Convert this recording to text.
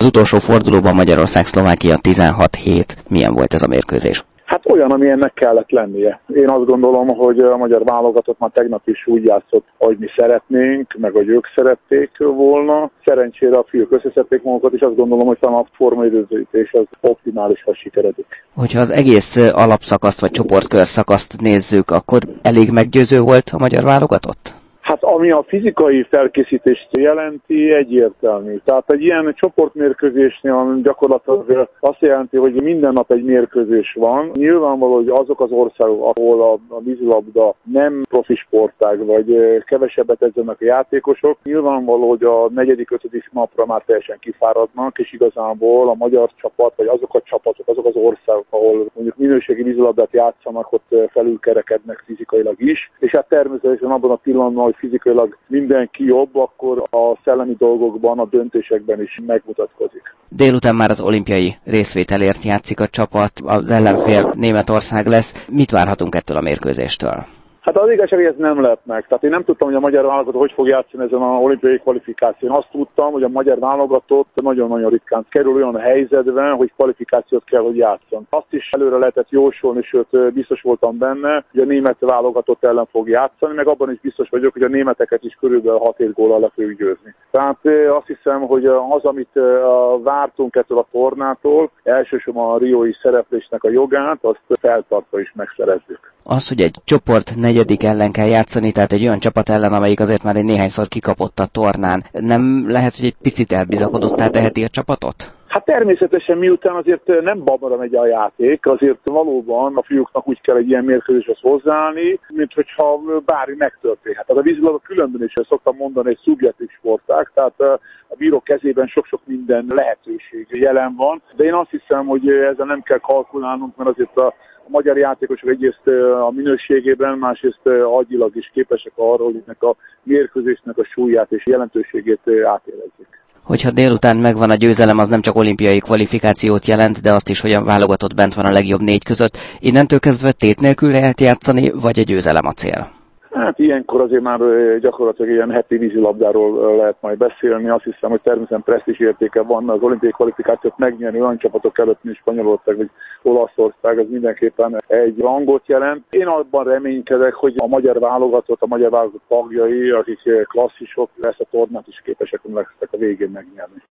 Az utolsó fordulóban Magyarország-Szlovákia 16-7. Milyen volt ez a mérkőzés? Hát olyan, amilyennek kellett lennie. Én azt gondolom, hogy a magyar válogatott már tegnap is úgy játszott, ahogy mi szeretnénk, meg hogy ők szerették volna. Szerencsére a fiúk összeszedték magukat, és azt gondolom, hogy talán a formaidőzítés az optimálisan sikeredik. Hogyha az egész alapszakaszt vagy csoportkörszakaszt nézzük, akkor elég meggyőző volt a magyar válogatott? Hát ami a fizikai felkészítést jelenti, egyértelmű. Tehát egy ilyen csoportmérkőzésnél gyakorlatilag azt jelenti, hogy minden nap egy mérkőzés van. Nyilvánvaló, hogy azok az országok, ahol a vízilabda nem profi sportág, vagy kevesebbet edzőnek a játékosok, nyilvánvaló, hogy a 4.-5. napra már teljesen kifáradnak, és igazából a magyar csapat, vagy azok a csapatok, azok az országok, ahol mondjuk minőségi vízilabdát játszanak, ott felülkerekednek fizikailag is. És hát természetesen abban a pillanatban, hogy fizikailag mindenki jobb, akkor a szellemi dolgokban, a döntésekben is megmutatkozik. Délután már az olimpiai részvételért játszik a csapat, az ellenfél Németország lesz. Mit várhatunk ettől a mérkőzéstől? Hát az igazság, hogy ez nem lett meg. Tehát én nem tudtam, hogy a magyar válogatott hogy fog játszani ezen az olimpiai kvalifikáción. Azt tudtam, hogy a magyar válogatott nagyon-nagyon ritkán kerül olyan helyzetben, hogy kvalifikációt kell, hogy játszon. Azt is előre lehetett jósolni, sőt biztos voltam benne, hogy a német válogatott ellen fog játszani, meg abban is biztos vagyok, hogy a németeket is körülbelül 6-7 góllal le fogjuk győzni. Tehát azt hiszem, hogy az, amit vártunk ettől a tornától, elsősorban a riói szereplésnek a jogát, azt feltartva is megszerezzük. Az, hogy egy csoport negyedik ellen kell játszani, tehát egy olyan csapat ellen, amelyik azért már egy néhányszor kikapott a tornán, nem lehet, hogy egy picit elbizakodottá teheti a csapatot? Hát természetesen miután azért nem babra megy a játék, azért valóban a fiúknak úgy kell egy ilyen mérkőzéshez hozzáállni, mint hogyha bármi megtörténhet. Tehát a vízilabda különben is szoktam mondani, egy szubjektív sportág, tehát a bírók kezében sok-sok minden lehetőség jelen van, de én azt hiszem, hogy ezzel nem kell kalkulálnunk, mert azért a magyar játékosok egyrészt a minőségében, másrészt agyilag is képesek arra, hogy ennek a mérkőzésnek a súlyát és jelentőségét átérezzék. Hogyha délután megvan a győzelem, az nem csak olimpiai kvalifikációt jelent, de azt is, hogy a válogatott bent van a legjobb 4 között. Innentől kezdve tét nélkül lehet játszani, vagy a győzelem a cél? Hát ilyenkor azért már gyakorlatilag ilyen heti vízilabdáról lehet majd beszélni. Azt hiszem, hogy természetesen presztízs értéke van az olimpiai kvalifikációt megnyerni olyan csapatok előtt, mint Spanyolország vagy Olaszország, az mindenképpen egy rangot jelent. Én abban reménykedek, hogy a magyar válogatott tagjai, akik klasszisok, ezt a tornát is képesek lesznek a végén megnyerni.